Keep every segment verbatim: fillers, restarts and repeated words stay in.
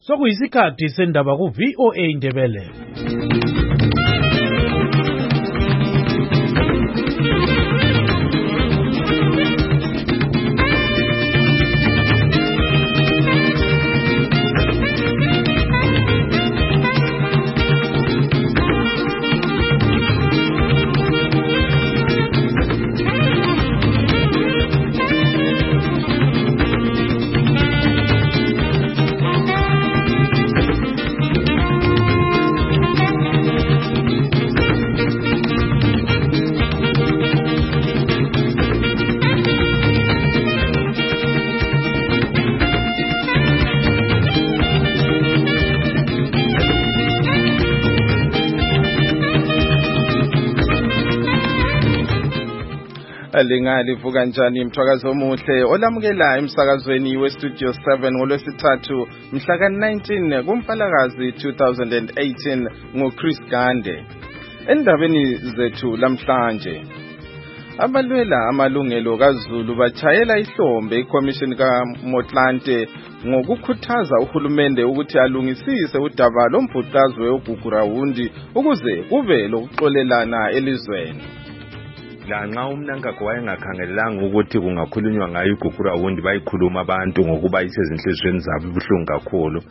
Sokuyisikhathi sendaba ku V O A Indebele. Lingali vuka njani mthwakazi omuhle olamukela emsakazweni we Studio seven ngolwesithathu mhla ka nineteen kuMfalakazi two thousand eighteen ngoChris Gande. Endabeni zethu lamhlanje, abalwela amalungelo kaZulu bachayela ihlombe iCommission kaMotlanthe ngokukhuthaza uhulumende ukuthi alungisise udaba lombhuqazwe oGugurawundi ukuze kube lokuxolelana elizweni. Lanxa uMnangagwa wayengakhangelelanga ukuthi kungakhulunywa ngayo iGugurawundi bayikhuluma abantu ngokuba isezinhlizweni zabo ibuhlungu kakhulu.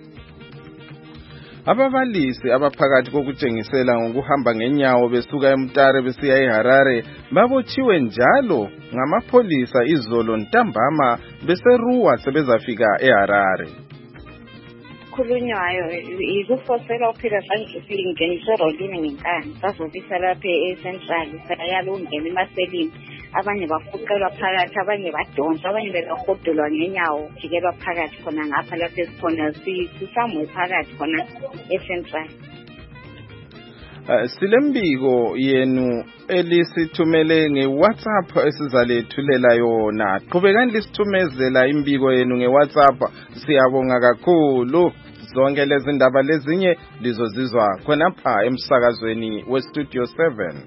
Ababalisi abaphakathi kokutshengisela ngokuhamba ngenyawo besuka eMtare besiya eHarare babotshiwe njalo ngamapholisa izolo ntambama beseruwa sebezafika eHarare. Khulunywayo ikufosela uphila sanje singenise rolini ngenkani sazobisa lapha eCentral sayalo ungena emaselini abanye bafuqelwa phakathi abanye badonsa abanye bekahodolwa ngenyawo jikelwa phakathi khona ngapha lapha esikhona sisamwe phakathi khona eCentral. Uh, silembiko yenu elisithumele ngeWhatsApp esizalethulela yona. Qhubekani lisithumezela imbiko yenu ngeWhatsApp, siyabonga kakhulu. Zonke lezi ndaba lezinye lizozizwa khonapha emsakazweni we Studio seven.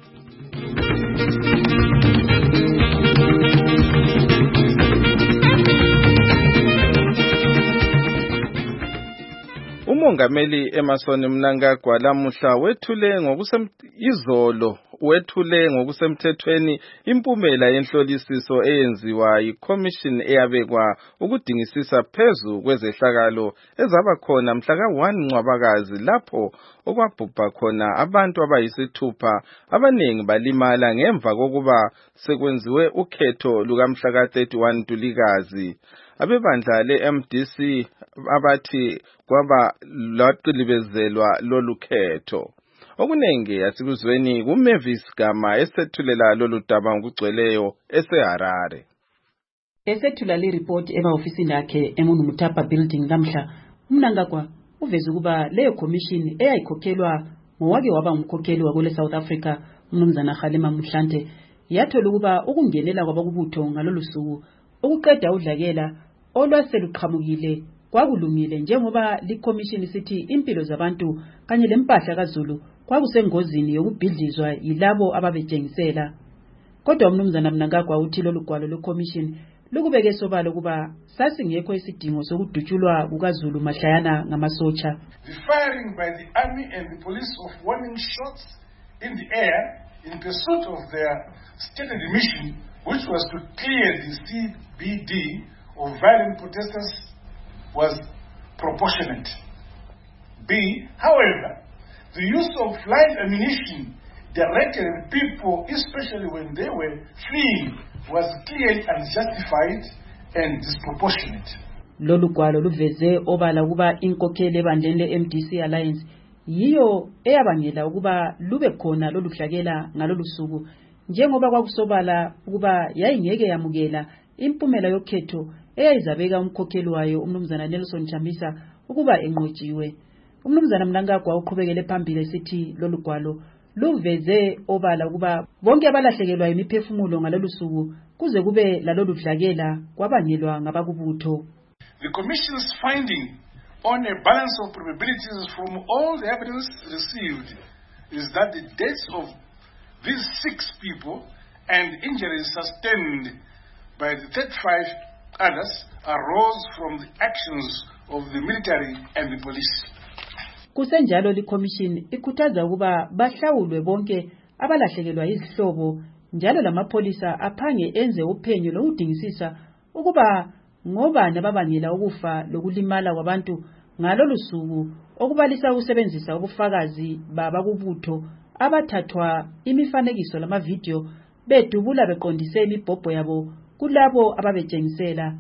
Umongameli Emmerson Mnangagwa lamuhla wethule ngokusem izolo wethule ngokusemthethweni impumela yenhlolisiso eyenziwa yiCommission eyabekwa ukudingisisa phezu kwezehlakalo ezaba khona mhla ka one Ncwabakazi lapho okwabhubha khona abantu abayisithupha abaningi balimala ngemva kokuba sekwenziwe ukhetho lukamhla ka thirty-one Ntulikazi. Abebandla le-M D C abathi kwaba lwaqilibezelwa lolu khetho. Okunenge asikuzweni kuMavis Gama esethulela lolu daba ngokugcweleyo eseHarare. Esethula le report ema-ofisini akhe eMunu Mutapa building lamhla, uMnangagwa uveze ukuba leyo commission eyayikhokhelwa ngowake waba ngumkhokheli wakule South Africa uMnumzana Kgalema Motlanthe yathola ukuba ukungenela kwabakubutho ngalolu suku ukuqeda udlakela olwaseluqhamukile kwakulungile njengoba liCommission sithi impilo zabantu kanye lempahla kaZulu kwakusengozini yokubhidlizwa yilabo ababetshengisela. Kodwa uMnumzana Mnangagwa uthi lolu gwalo leCommission lukubeke sobala ukuba sasingekho isidingo sokudutshulwa kukaZulu mahlayana ngamasotsha. The firing by the army and the police of warning shots in the air in pursuit of their stated mission, which was to clear the C B D of violent protesters, was proportionate. B. However, the use of live ammunition directed at people, especially when they were fleeing, was clearly unjustified and disproportionate. Lolu gwalo luveze obala ukuba inkokheli ebandleni le-M D C Alliance yiyo eyabangela ukuba lube khona lolu hlakela ngalolu suku, njengoba kwakusobala ukuba yayingeke yamukela impumela yokhetho eyayizabeka umkhokheli wayo uMnumzana Nelson Chamisa ukuba enqotshiwe. uMnumzana Mnangagwa uqhubekele phambili esithi lolu gwalo luveze obala ukuba bonke abalahlekelwa imiphefumulo ngalolu suku kuze kube lalolu dlakela kwabangelwa ngabakubutho. The Commission's finding on a balance of probabilities from all the evidence received is that the deaths of these six people and injuries sustained by the thirty-five others arose from the actions of the military and the police. Kusenjalo likhomishini ikhuthaza ukuba bahlawulwe bonke abalahlekelwa izihlobo njalo lamapholisa aphange enze uphenyo lokudingisisa ukuba ngobani ababangela ukufa lokulimala kwabantu ngalolu suku okubalisa ukusebenzisa ubufakazi babakubutho abathathwa imifanekiso lamavidiyo bedubula beqondise imibhobho yabo kulabo ababetshengisela.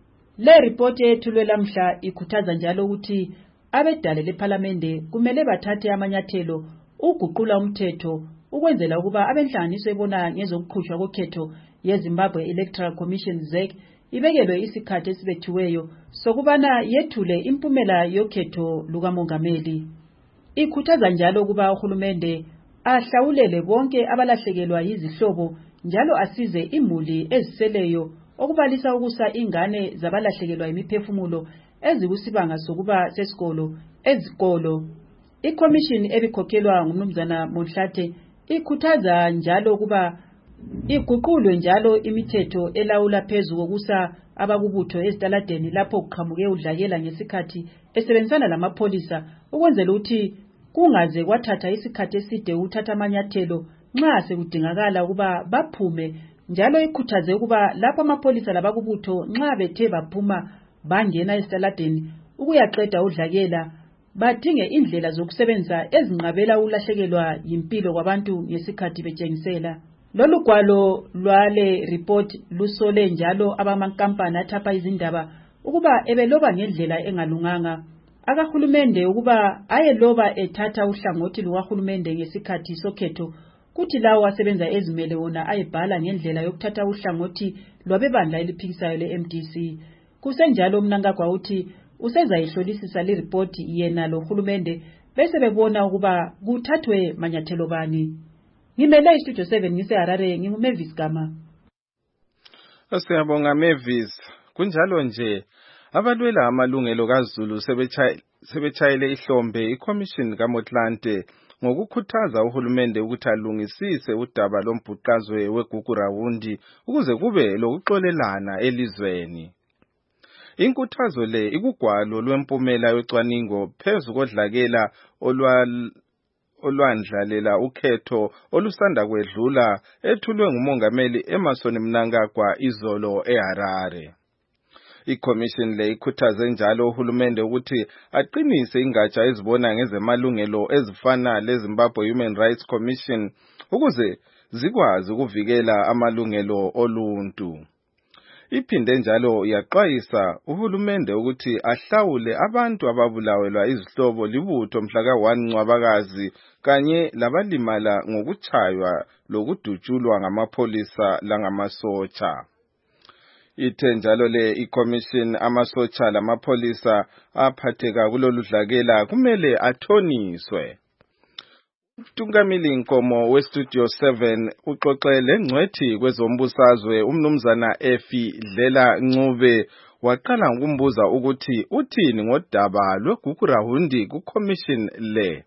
Le report yethulwe lamhla ikhuthaza njalo ukuthi abedale leParliament kumele bathathe amanyathelo uguqula umthetho ukwenzela ukuba abenhlanganiso ebona ngezokuqhutshwa kokhetho yeZimbabwe Electoral Commission Z E C ibekelwe isikhathi esibethiweyo sokubana yethule impumela yokhetho lukamongameli. Ikhuthaza njalo ukuba uhulumende ahlawulele bonke abalahlekelwa yizihlobo njalo asize imuli eziseleyo okubalisa ukusa ingane zabalahlekelwa imiphefumulo ezikusibanga sokuba sesikolo ezikolo. Ikomishini ebikhokhelwa ngumnumzana Monhlathe ikhuthaza njalo ukuba iguqulwe njalo imithetho elawula phezu kokusa abakubutho ezitaladeni lapho kuqhamuke udlakela ngesikhathi esebenzisana lamapholisa ukwenzela ukuthi kungaze kwathatha isikhathi eside ukuthatha amanyathelo nxa sekudingakala ukuba baphume njalo ikhuthaze ukuba lapho amapholisa labakubutho nxa bethe baphuma bangena ezitaladeni ukuyaqeda udlakela badinge indlela zokusebenza ezinqabela ulahlekelwa yimpilo kwabantu ngesikhathi betshengisela. Lolu gwalo lwale report lusole njalo abamankampani athapha izindaba ukuba ebeloba ngendlela engalunganga akahulumende ukuba ayeloba ethatha uhlangothi lukahulumende ngesikhathi sokhetho kuthi lawo asebenza ezimele wona ayebhala ngendlela yokuthatha uhlangothi lwabebandla eliphikisayo le-M D C. Kusenjalo Mnangagwa uthi usezayihlolisisa le report yena lo hulumende bese bebona ukuba kuthathwe manyathelo bani. Ngimele istudio seven ngiseHarare nginguMavis Gama. Siyabonga Mavis. Kunjalo nje abalwela amalungelo kaZulu sebechayele ihlombe iCommission kaMotlanthe ngokukhuthaza uhulumende ukuthi alungisise udaba lombhuqazwe weGugurawundi ukuze kube lokuxolelana elizweni. Inkuthazo le ikugwalo lwempumela yocwaningo phezu kodlakela olwa olwandlalela ukhetho olusanda kwedlula ethulwe ngumongameli Emmerson Mnangagwa izolo eHarare. ICommission le ikhuthaze njalo uhulumende ukuthi aqinise ingatsha ezibona ngezemalungelo ezifana leZimbabwe Human Rights Commission ukuze zikwazi ukuvikela amalungelo oluntu. Iphinde njalo yaxwayisa uhulumende ukuthi ahlawule abantu ababulawelwa izihlobo libutho mhla ka one Ncwabakazi kanye labalimala ngokuchaywa lokudutshulwa ngamapholisa langamasotsha. Ithe njalo le iCommission amasotsha lamapholisa aphatheka kulolu dlakela kumele athoniswe. Tungamili Nkomo weStudio seven uxoxele ngcwethi kwezombusazwe umnumzana Efi Dlela Ncube waqala ngokumbuza ukuthi uthini ngodaba lweGugurawundi kuCommission le.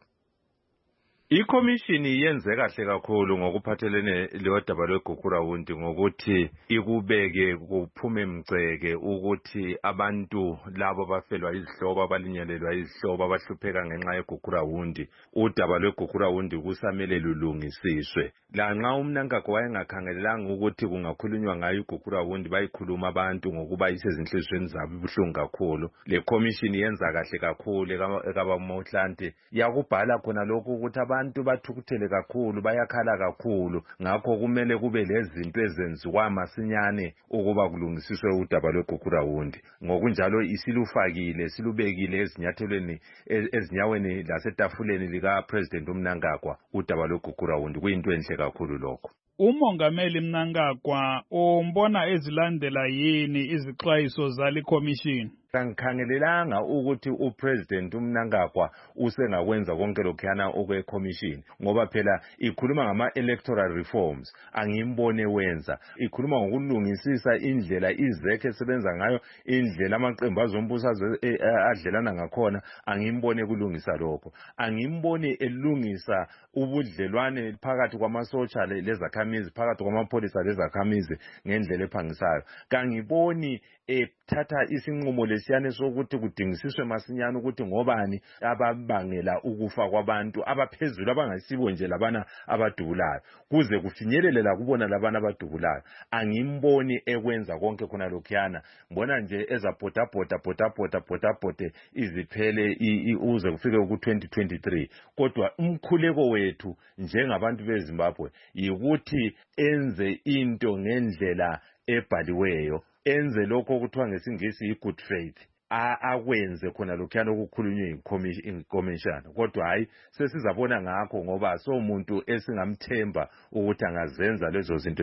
Ikomishini yenze kahle kakhulu ngokuphathelene lodaba lweGugurawundi ngokuthi ikubeke kuphume mgceke ukuthi abantu labo bafelwa izihlobo abalinyalelwa izihlobo abahlupheka ngenxa yeGugurawundi udaba lweGugurawundi kusamele lulungisiswe. La nxa uMnangagwa wayengakhangelelanga ukuthi kungakhulunywa ngayo iGugurawundi bayikhuluma abantu ngokuba isezinhlizweni zabo ibuhlungu kakhulu. Le komishini yenza kahle kakhulu ekabaMotlanthe yakubhala khona lokho ukuthi abantu bathukuthele kakhulu bayakhala kakhulu ngakho kumele kube lezinto ezenziwa masinyane ukuba kulungisiswe udaba lweGugurawundi. Ngokunjalo isilufakile silubekile ezinyathelweni ezinyaweni lasetafuleni lika President uMnangagwa udaba lweGugurawundi kuyinto enhle kakhulu lokho. Umongameli Mnangagwa umbona ezilandela yini izixwayiso zali commission? Angikhangelelanga ukuthi uPresident uMnangagwa usengakwenza konke lokhuyana okweCommission ngoba phela ikhuluma ngama-electoral reforms angimbone wenza, ikhuluma ngokulungisisa indlela izekhe esebenza ngayo, indlela amaqembu azombusazwe adlelana ngakhona angimbone kulungisa lokho. Angimbone elungisa ubudlelwane phakathi kwamasotsha lezakhamizi phakathi kwamapholisa lezakhamizi ngendlela ephangisayo. Kangiboni bathatha isinqumo lesiyane sokuthi kudingisiswe masinyane ukuthi ngobani ababangela ukufa kwabantu abaphezulu abangasibo nje labana abadubulayo kuze kufinyelele la kubona labana abadubulayo. Angimboni ekwenza konke khona lokhuyana, mbona nje ezabhoda bhoda bhoda bhoda bhoda bhoda iziphele uze kufike ku twenty twenty-three. Kodwa umkhuleko wethu njengabantu beZimbabwe yikuthi enze into ngendlela ebhaliweyo, enze lokho okuthiwa ngesingisi i-good faith, akwenze khona lokhuyana okukhulunywe inkomishana. Kodwa hayi sesizabona ngakho ngoba so umuntu esingamthemba ukuthi angazenza lezo zinto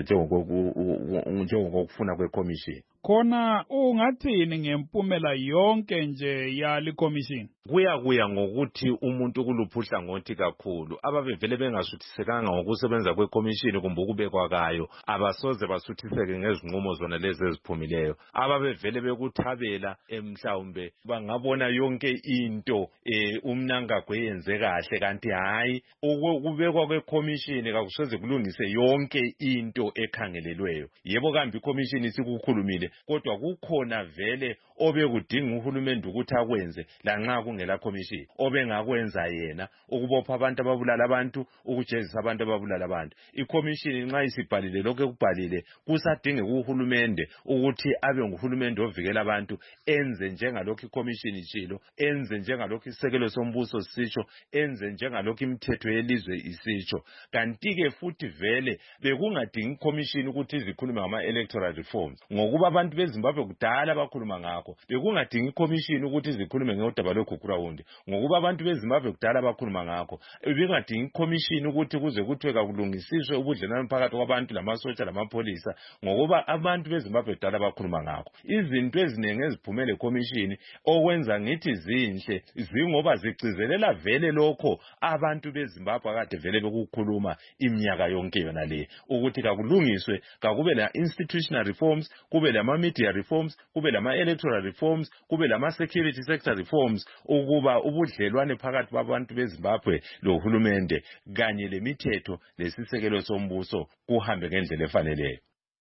njengokufuna kwekomishini. Khona ungathini ngempumela yonke nje yali commission? Kuya kuya ngokuthi umuntu kuluphuhla ngothi kakhulu abavevele bengasuthisekanga ngokusebenza kwekomishini kumbe ukubekwa kayo abasoze basuthiseke ngezinqumo zona lezi eziphumileyo. Abavevele bekuthabela emhlawumbe bangabona yonke into eh umnangagwe yenze kahle kanti hayi ukubekwa kwekomishini kakusoze kulungise yonke into ekhangelelweyo. Yebo kambe ikomishini sikukhulumile kodwa kukhona vele obekudinga uhulumende ukuthi akwenze lanxa kungela commission, obengakwenza yena ukubopha abantu ababulala abantu, ukujezisa abantu ababulala abantu. Icommission nxa isibhalile lokho ekubhalile kusadinge uhulumende ukuthi abe nguhulumende ovikela abantu, enze njengalokho icommission itshilo, enze njengalokho isekelo sombuso sisho, enze njengalokho imithetho yelizwe isisho. Kanti ke futhi vele bekungadingi commission ukuthi izikhulume ngama electoral reforms ngokuba abantu beZimbabwe kudala bakhuluma ngakho. Bekungadingi commission ukuthi izikhulume ngodaba lweGukurawundi ngokuba abantu beZimbabwe kudala bakhuluma ngakho. Bekungadingi commission ukuthi kuze kuthiwe kakulungisiswe ubudlelwano phakathi kwabantu lamasotsha lamapholisa ngokuba abantu beZimbabwe kudala bakhuluma ngakho. Izinto eziningi eziphumele commission okwenza ngithi zinhle zingoba zigcizelela vele lokho abantu beZimbabwe akade vele bekukhuluma iminyaka yonke yona le ukuthi kakulungiswe, kakube la institutional reforms, kube lama media reforms, kube lama electoral reforms, kube lama security sector reforms, ukuba ubudlelwane phakathi kwabantu beZimbabwe lohulumende kanye lemithetho lesisekelo sombuso kuhambe ngendlela efaneleyo.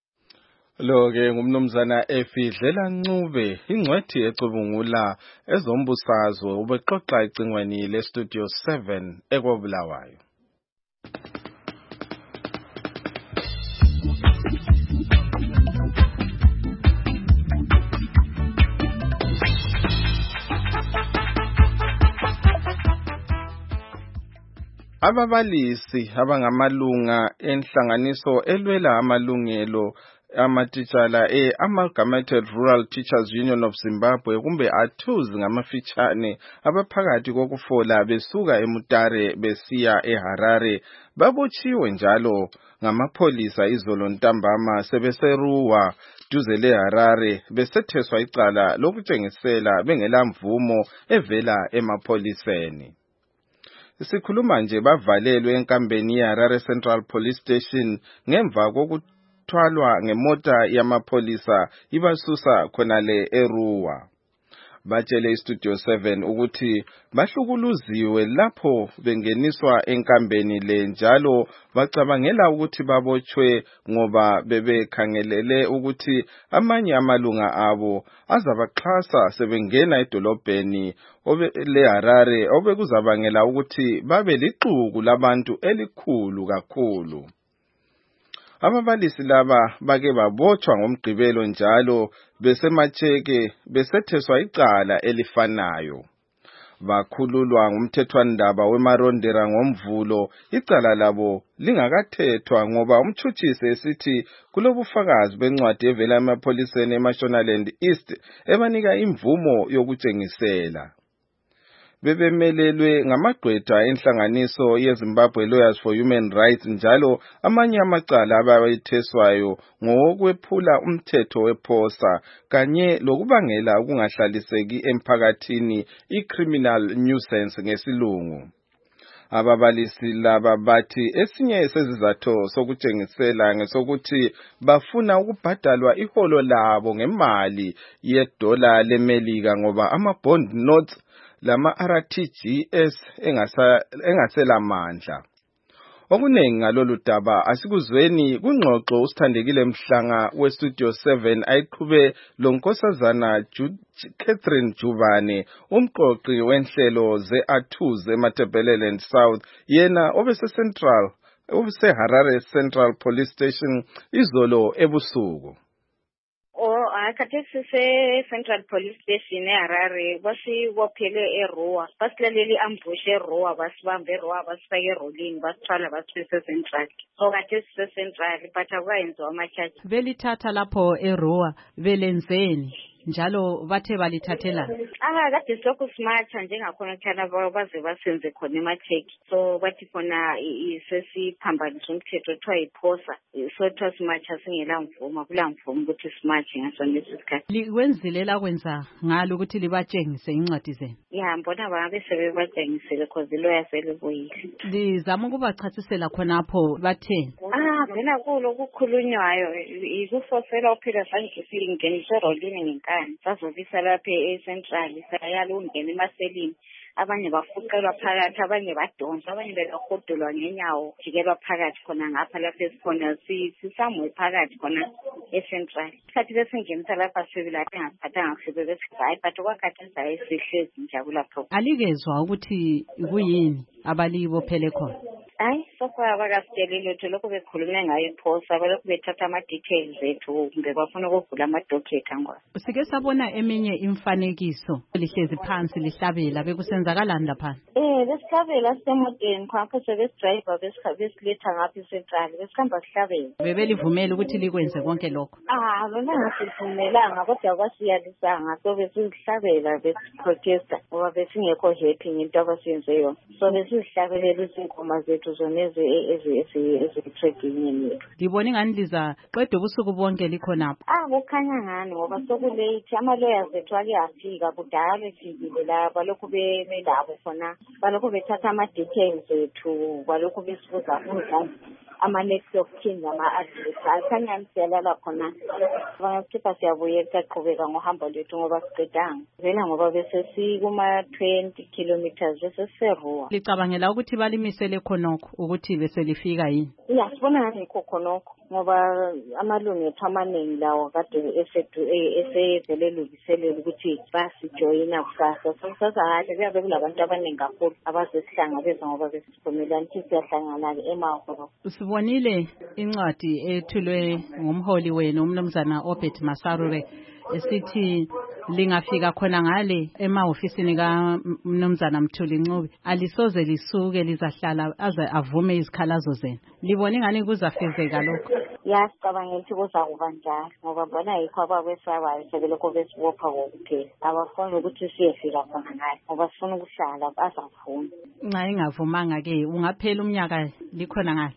Lo ke ngumnumzana Efidlela Ncube, ingcwethi ecubungula ezombusazwe, ubexoxa ecingweni le Studio seven eKobulawayo. Ababalisi abangamalunga enhlanganiso elwela amalungelo amatitshala e-Amalgamated Rural Teachers Union of Zimbabwe kumbe athuzi ngamafitshane abaphakathi kokufola besuka eMutare besiya eHarare babotshiwe njalo ngamapholisa izolo ntambama sebeseruwa duze leHarare besetheswa icala lokutshengisela bengela mvumo evela emapholiseni. Sikhuluma nje bavalelwe enkambeni yeHarare Central Police Station ngemva kokuthwalwa ngemota yamapholisa ibasusa khonale eRuwa. Batshele iStudio seven ukuthi bahlukuluziwe lapho bengeniswa enkambeni le njalo bacabangela ukuthi babotshwe ngoba bebekhangelele ukuthi amanye amalunga abo azabaxhasa sebengena edolobheni leHarare obekuzabangela ukuthi babe lixuku labantu elikhulu kakhulu. Ababalisi laba bake babotshwa ngomgqibelo njalo besemacheke besetheswa icala elifanayo. Bakhululwa ngumthethwandaba weMarondera ngomvulo, icala labo lingakathethwa ngoba umtshutshisi esithi kulobufakazi bencwadi evela emapholiseni eMashonaland East ebanika imvumo yokutshengisela. Bebemelelwe ngamagqwetha enhlanganiso yeZimbabwe Lawyers for Human Rights njalo amanye amacala abayetheswayo ngokwephula umthetho wephosa kanye lokubangela ukungahlaliseki emphakathini i-criminal nuisance ngesilungu. Ababalisi laba bathi esinye sezizatho sokutshengisela ngesokuthi bafuna ukubhadalwa iholo labo ngemali yedola leMelika ngoba ama-bond notes lama R T G S engasela mandla. Okuningi ngalolu daba asikuzweni kungxoxo usithandekile Mhlanga weStudio seven ayiqhube lonkosazana Catherine Jubane umqoqi wenhlelo ze-A two zeMatabeleland South yena obese Central obese Harare Central Police Station izolo ebusuku. Oh, akhathesi se Central Police Station eHarare basibophele eRoa basilaleli ambush eRoa basibambe eRoa basifake erolini basithwala basifise Central okhathesi se Central but akwayenziwa amachaji belithatha lapho eRoa belenzeni njalo bathe balithathela ah kade silokhu simatha njengakhona kuthana baze basenze khona ematheki so bathi khona sesiphambanisa umthetho kuthiwa yiphosa so kuthiwa simatha singela mvumo kula mvumo ukuthi simathe ngaso lesi sikhathi likwenzile la kwenza ngalo ukuthi libatshengise incwadi zenu ya mbona babe sebebatshengisile cause iloya selibuyile lizama ukubachasisela khonapho batheni ah phela kulo kukhulunywayo ikufosela uphila sangisifile ingenise rolini ngenkani bazobisa lapha eCentral sayala ungena emaselini abanye bafuqelwa phakathi abanye badonsa abanye bekahodolwa ngenyawo jikelwa phakathi khona ngapha lapha esikhona sisamwe phakathi khona eCentral isikhathi besingenisa lapha sibilapha engasiphathanga kuhle besigayi but okwakhathi saye sihlezi njabula lapho alikezwa ukuthi kuyini abalibophele khona hayi sofa abakasitshelile ukuthi lokho bekhulume ngayo iphosa balokhu bethatha ama-details ethu kumbe bafuna ukuvula ama-docket angwa sike sabona eminye imfanekiso lihlezi phansi lihlabela bekusenzakalani laphana eh besihlabela sisemoteni khonapho sebesidrayiva besiletha ngapha eCentral besihamba sihlabela bebelivumela ukuthi likwenze konke lokho ah lona ngasivumelanga kodwa kwasiyalisanga so besihlabela besiprotesta ngoba besingekho happy ngento abasiyenze yona so besihlabelela izinkoma zethu zona ezi-trading yethu ngibona ingani liza qeda ubusuku bonke likhonapho ah kukhanya ngani ngoba sokulate ama-lawyers ethu ake afika kudala befikile la balokhu belabo khona balokhu bethatha ama-details ethu balokhu besibuza fuza ama-next of kin nama-address akhanya siyalala khona bangasipha siyabuye siyaqhubeka ngohambo lwethu ngoba siqedanga vela ngoba bese sikuma-twenty kilometers bese siseRoa licabangela ukuthi balimisele khonokho ukuthi bese lifika yini ya sibona ngathi yikho khonokho ngoba amalungu ethu amaningi lawo kade esevele lungiselela ukuthi basijoyina kusasa sasakahle kuyabe kulabantu abaningi kakhulu abazesihlangabeza ngoba besiphumelana ukuthi siyahlangana-ke emahoro sibonile incwadi ethulwe ngumholi wenu umnumzana Obed Masarure esithi lingafika khona ngale emahofisini kaMnumzana Mthuli Ncube alisoze lisuke lizahlala aze avume izikhalazo zenu libona ingani kuzafezeka lokho ya sicabangela ukuthi kuzakuba njalo ngoba bona yikho abakwesabayo sebelokho besibopha kokuphela abafuni ukuthi siyefika khona ngale ngoba sifuna ukuhlala azavuma nxa ingavumanga-ke ungaphela umnyaka likhona ngale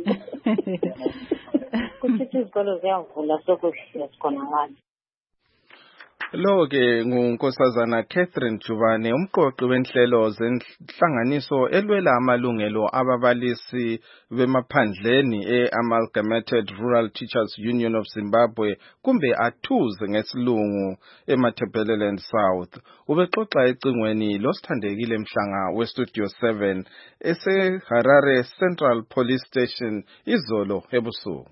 kuthi izikolo ziyavula sokuhle sikhona ngale Lo ke ngunkosazana Catherine Jubane umqoqi wenhlelo zenhlanganiso elwela amalungelo ababalisi bemaphandleni eAmalgamated Rural Teachers Union of Zimbabwe kumbe A two ngesilungu eMatabeleland South ubexoxa ecingweni losithandekile Mhlanga weStudio seven eseHarare Central Police Station izolo ebusuku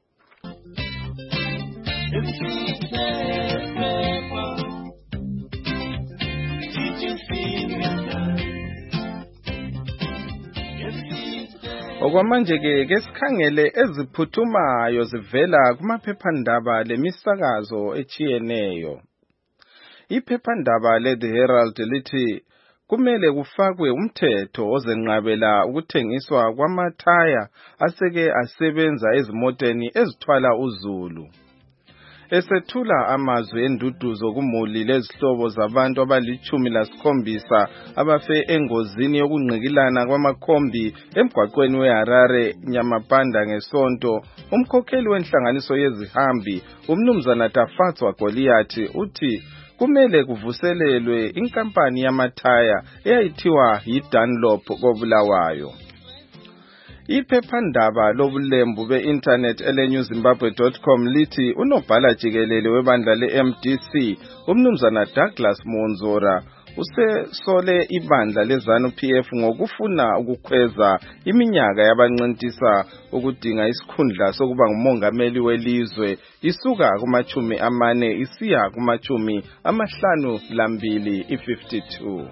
Okwamanje ke kesikhangele eziphuthumayo zivela kumaphephandaba lemisakazo echiyeneyo. Iphephandaba leThe Herald lithi kumele kufakwe umthetho ozenqabela ukuthengiswa kwamathaya aseke asebenza ezimoteni ezithwala uzulu. Esethula amazwi enduduzo kumuli lezihlobo zabantu abalichumi lasikhombisa abafe engozini yokungqikilana kwamakhombi emgwaqweni weHarare Nyamapanda ngesonto umkhokheli wenhlanganiso yezihambi umnumzana Tafatswa Goliath uthi kumele kuvuselelwe inkampani yamathaya eyayithiwa yiDunlop koBulawayo. Iphephandaba lobulembu be-internet ele-new zimbabwe dot com lithi unobhala jikelele webandla le-M D C umnumzana Douglas Monzora usesole ibandla leZANU P F ngokufuna ukukhweza iminyaka yabancintisa ukudinga isikhundla sokuba ngumongameli welizwe isuka kumachumi amane isiya kumachumi amahlanu lambili i-fifty-two.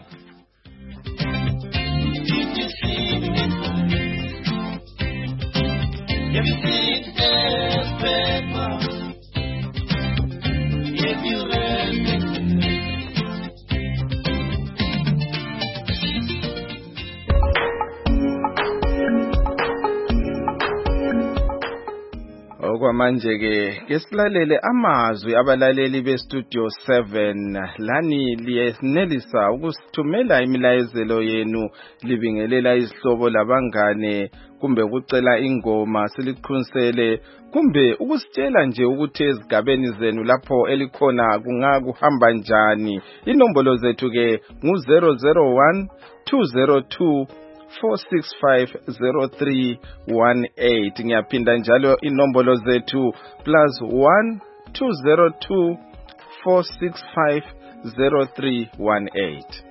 Okwamanje ke kesilalele amazwi abalaleli bestudio seven lani liyenelisa ukusithumela imilayezelo yenu libingelela izihlobo labangane kumbe ukucela ingoma siliqhunisele kumbe ukusitshela nje ukuthi ezigabeni zenu lapho elikhona kungakuhamba njani. Inombolo zethu ke ngu zero zero one two zero two four six five zero three one eight. Ngiyaphinda njalo inombolo zethu plus one two zero two four six five zero three one eight.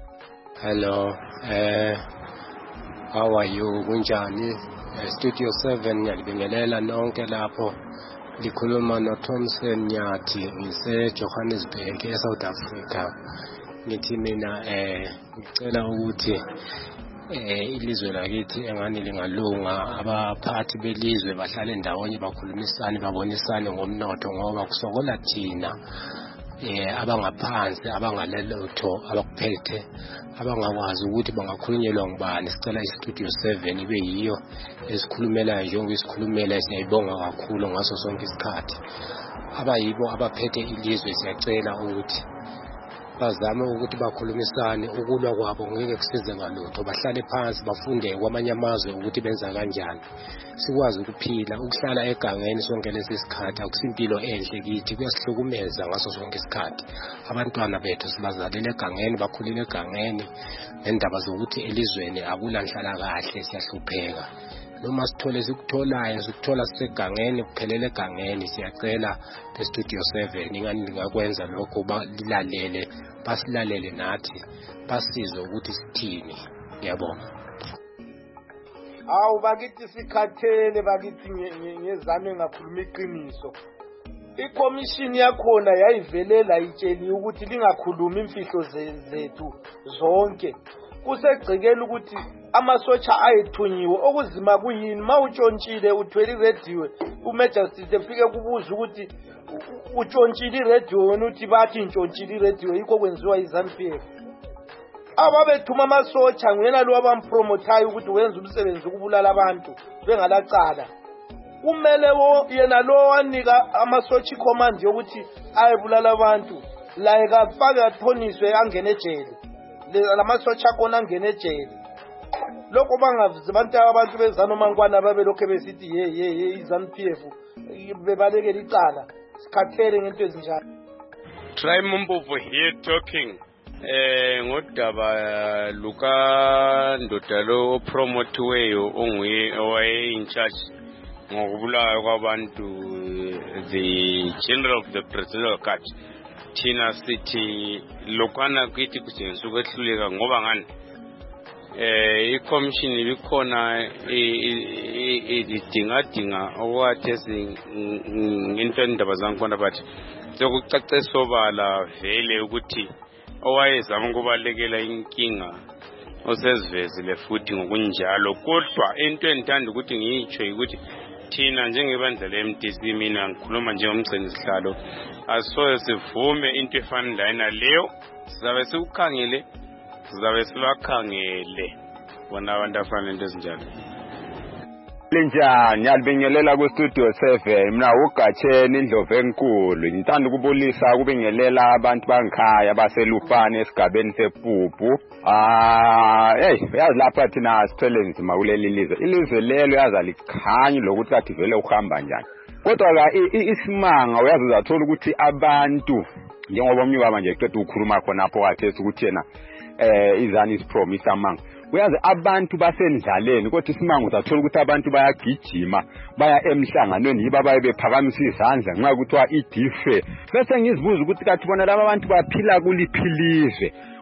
Hello, uh, how are you? Kunjani? Uh, Studio seven ngiyalibingelela nonke lapho. Likhuluma no Thompson Nyathi ngise Johannesburg e South Africa. Ngithi mina eh ngicela ukuthi eh ilizwe lakithi engani lingalunga, abaphathi belizwe bahlale ndawonye bakhulumisane babonisane ngomnotho ngoba kusokola thina eh abangaphansi abangalelotho abakuphethe abangakwazi ukuthi bangakhulunyelwa ngubani. Sicela iStudio seven ibe yiyo esikhulumela njengoba isikhulumela. Siyayibonga kakhulu ngaso sonke isikhathi. Abayibo abaphethe ilizwe siyacela ukuthi bazame ukuthi bakhulumisane, ukulwa kwabo ngeke kusize ngalutho. Bahlale phansi bafunde kwamanye amazwe ukuthi benza kanjani sikwazi ukuphila. Ukuhlala egangeni sonke lesisikhathi akusimpilo enhle kithi, kuyasihlukumeza ngaso sonke isikhathi. Abantwana bethu sibazalele egangeni, bakhulile egangeni, nendaba zokuthi elizweni akulanhlala kahle siyahlupheka. Noma sithole sikutholayo sikuthola sisegangeni kuphelele egangeni. Siyacela eStudio seven ingani lingakwenza lokho balilalele, basilalele nathi basize ukuthi sithini. Ngiyabonga. Awu bakithi sikhathele bakithi ngezame ngakhuluma iqiniso. iCommission yakhona yayivelela itsheli ukuthi lingakhuluma imfihlo zethu zonke. Kusegcikela ukuthi amasotsha ayethunyiwe okuzima kuyini mawutshontshile uthwele iradio uMajesty efike kubuza ukuthi utshontshile iradio wena uthi bathi intshontsile iradio yikho kwenziwa iZANU P F. Ababethuma amasotsha nguyena lo abampromotayo ukuthi wenza umsebenzi ukubulala abantu bengalacala. Kumele wo yena lo wanika amasotsha command yokuthi ayebulala abantu la ekafaka athoniswe angene ejele. Lamasotsha kona angene ejele. Lokho bangavuza abantu abantu bezana mangwana babe lokho besithi ye ye iZANU P F bebalekela icala sikhathele ngento ezinjalo. Try Mumbovu here talking eh ngodaba luka ndodalo promoteweyo onguye owaye in charge ngokubulawa kwabantu, the general of the presidential court. Thina sithi lokwana kwithi kusensuka ehluleka ngoba ngani eh iCommission ibikhona idinga dinga okwathi into indaba zankona bathi sokucace sobala vele ukuthi owayezama ukubalekela inkinga osesivezile futhi ngokunjalo. Kodwa into endithanda ukuthi ngiyitsho ukuthi thina njengebandla le-M D C, mina ngikhuluma njengomgcini sihlalo, asoze sivume into efana naleyo. Sizabe sikukhangele, sizabe sibakhangele bona abantu afana into ezinjalo. Linjani yalibingelela kuStudio seven, mina uGatsheni Indlovu enkulu. Ngithanda ukubulisa kubingelela abantu bangikhaya baselufane esigabeni sePuphu. Ah hey yazi lapha thina sithele nzima kuleli lizwe. Ilizwe lelo yaza likhanya lokuthi kathi vele uhamba njani. Kodwa la isimanga uyazi uzathola ukuthi abantu njengoba omnye baba nje eqeda ukukhuluma khona apho wathi ukuthi yena eh iZANU is promise amanga. Uyazi abantu basendlaleni kodwa isimanga uzathola ukuthi abantu bayagijima baya emhlanganweni yiba baye bephakamisa izandla nxa kuthiwa idife. Bese ngizibuza ukuthi kathi bona laba abantu baphila kuliphilizwe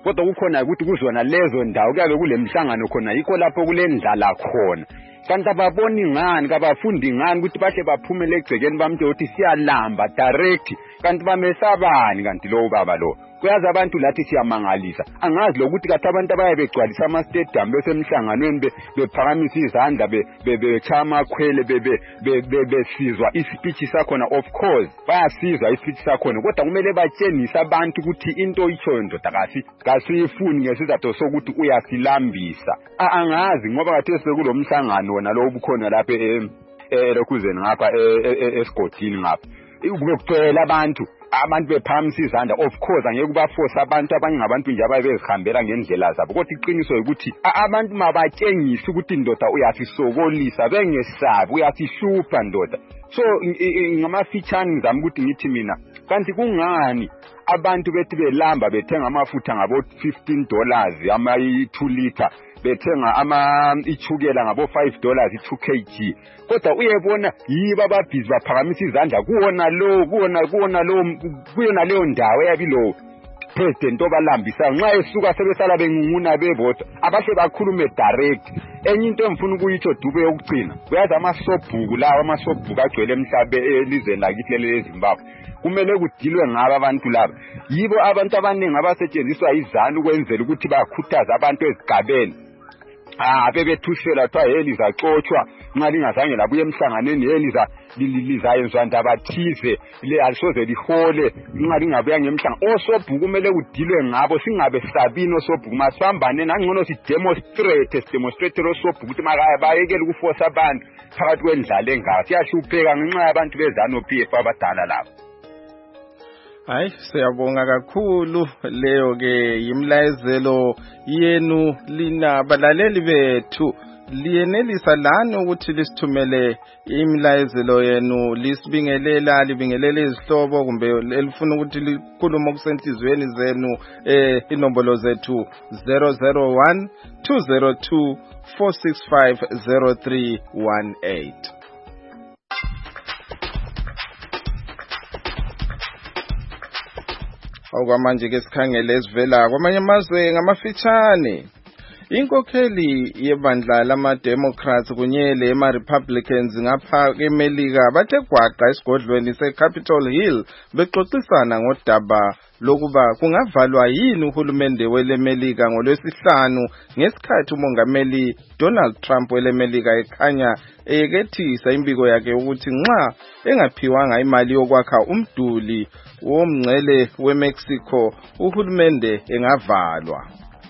kodwa kukhona ukuthi kuzona lezo ndawo kuyabe kulemhlangano khona yikho lapho kulendlala khona kanti ababoni ngani kabafundi ngani ukuthi bahle baphumele egcekeni bamthe ukuthi siyalamba direct kanti bamesabani kanti lo baba lo kuyazi abantu lathi siyamangalisa angazi lokuthi kathi abantu abaye begcwalisa ama stadium besemhlanganweni bephakamisa izandla bechaya amakhwele besizwa ispeech sakhona of course bayasizwa ispeech sakhona kodwa kumele batshengise abantu ukuthi into itsho ndoda kasi kasiyifuni ngesizathu sokuthi uyasilambisa angazi ngoba kathi sekulomhlangano wona lo ubukhona lapha elokhuzeni ngapha esigodini ngapha kube kucela abantu abantu bephamisa izandla of course angeke kubaforce abantu abanye ngabantu nje abaye bezihambela ngendlela zabo kodwa iqiniso ukuthi abantu mabatshengise ukuthi indoda uyasisokolisa bengesabi uyasihlupha ndoda so ngamafitshane ngizama ukuthi ngithi mina kanti kungani abantu bethi belamba bethenga amafutha ngabo fifteen dollars ama two liter bethenga ama ichukela ngabo five dollars two kilograms kodwa uyebona yibo ababhizi baphakamisa izandla kuona lo kuona kuona lo kuyona leyo ndawo yabilo president obalambisa nxa esuka sebesala bengunguna bevota abahle bakhulume direct enye into emfuna ukuyitsho dube yokucina uyazi amasobhuku lawa amasobhuku agcwele emhlabe elizweni lakithi leZimbabwe kumele kudilwe ngaba abantu laba yibo abantu abaningi abasetshenziswa izanu ukwenzela ukuthi bakhuthaza abantu ezigabeni ah bebethushela twa heliza xotshwa nxa lingazange labuye emhlanganeni heliza lizayenzwa ndaba thize le alisoze lihole nxa lingabuya ngemhlangano osobhuku kumele kudilwe ngabo singabe sabini osobhuku masihambane nangcono si demonstrate si demonstrate osobhuku ukuthi makaya bayekele ukuforce abantu phakathi kwendlala engaka siyahlupheka ngenxa yabantu bezanu P F abadala labo. Hayi siyabonga kakhulu leyo ke imlayezelo yenu lina balaleli bethu liyenelisa lana ukuthi lisithumele imlayezelo yenu lisibingelela libingelele izihlobo kumbe elifuna ukuthi likhulume okusenhlizweni zenu eh inombolo zethu zero zero one two zero two four six five zero three one eight. Okwamanje ke sikhangele esivela kwamanye amazwe ngamafitshane. Inkokheli yebandla lama-Democrats kunye lema-Republicans ngapha eMelika bathe gwaqa esigodlweni se-Capitol Hill bexoxisana ngodaba lokuba kungavalwa yini uhulumende weleMelika ngolwesihlanu ngesikhathi umongameli Donald Trump weleMelika ekhanya eyekethisa imbiko yakhe ukuthi nxa engaphiwanga imali yokwakha umduli womngcele weMexico uhulumende engavalwa.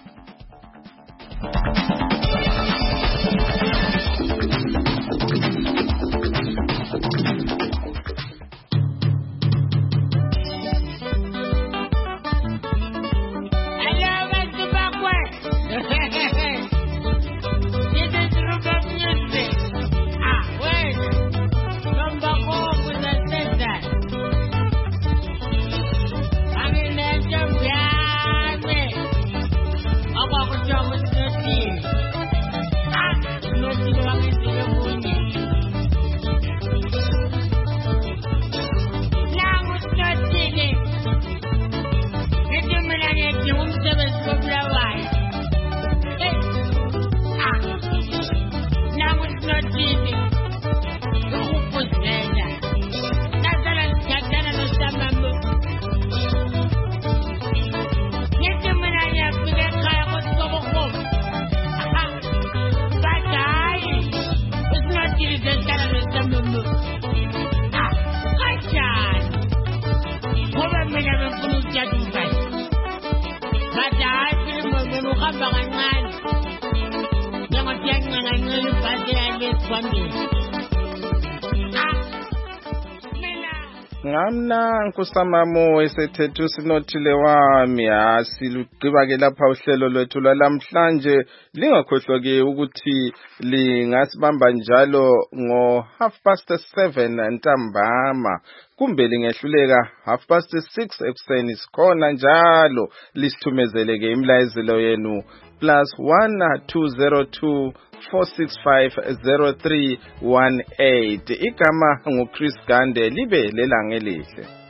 Ngamna nkusamamo esethethu sinothile wami asilugqiba ke lapha uhlelo lwethu lwalamhlanje lingakhohlwa ke ukuthi lingasibamba njalo ngo half past seven ntambama kumbe lingehluleka half past six ekuseni sikhona njalo lisithumezele ke imlayezelo yenu plus one two zero two four six five zero three one eight igama nguChris Gande libe lelangelihle.